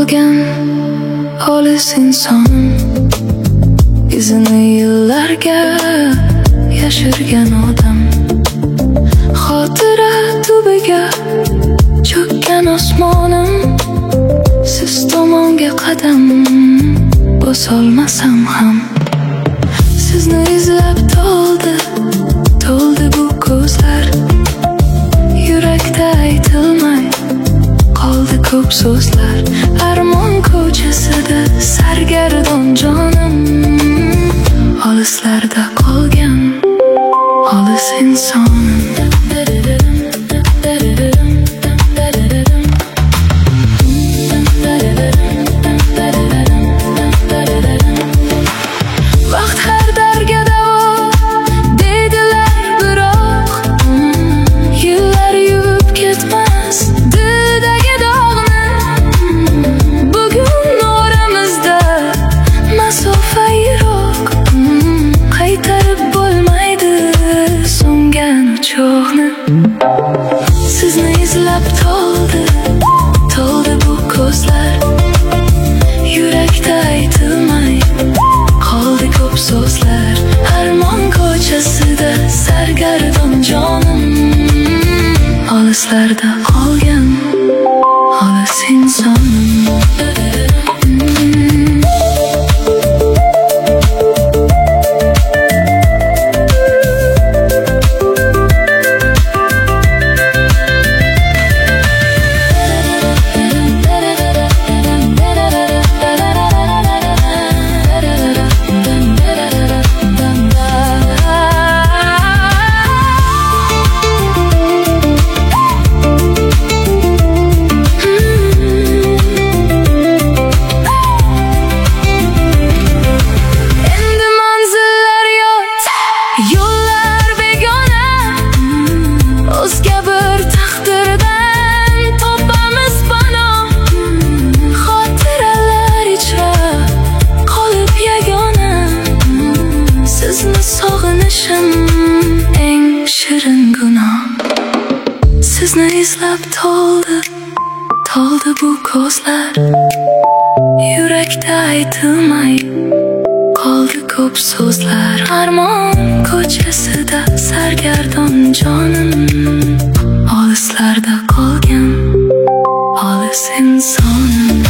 qolgan xolis insonim, izini yillarga yashirgan odam. Xotira tubiga cho'kkan osmonim, siz tomonga qadam bosolmasam ham. Sizni izlab to'ldi bu ko'zlar. Yurakda aytilmay qoldi ko'p so'zlar. Armon ko'chasida sargardon jonim, olislarda qolgan xolis insonim. Vaqt har darga davo deydilar, biroq yillar yuvib ketmas dildagi dog'ni. Bugun oramizda masofa yiroq, qaytarib bo'lmaydi so'ngan o'choqni. Sizni izlab to'ldi bu ko'zlar. Yurakda aytilmay qoldi ko'p so'zlar. Armon ko'chasida sargardon jonim, olislarda qolgan xolis insonim. Eng shirin gunoh. Sizni izlab to'ldi bu ko'zlar. Yurakda aytilmay qoldi ko'p so'zlar. Armon ko'chasida sargardon jonim, olislarda qolgan xolis insonim.